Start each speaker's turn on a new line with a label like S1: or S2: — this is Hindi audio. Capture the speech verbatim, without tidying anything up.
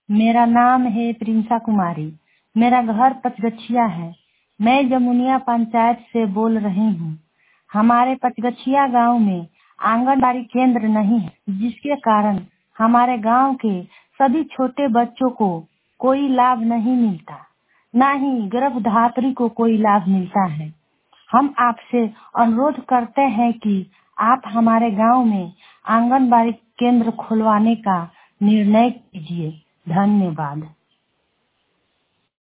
S1: मेरा नाम है प्रिंसा कुमारी। मेरा घर पचगछिया है। मैं जमुनिया पंचायत से बोल रही हूँ। हमारे पचगछिया गांव में आंगनबाड़ी केंद्र नहीं है, जिसके कारण हमारे गांव के सभी छोटे बच्चों को कोई लाभ नहीं मिलता, न ही गर्भधात्री को कोई लाभ मिलता है। हम आपसे अनुरोध करते हैं कि आप हमारे गांव में आंगनबाड़ी केंद्र खुलवाने का निर्णय कीजिए। धन्यवाद।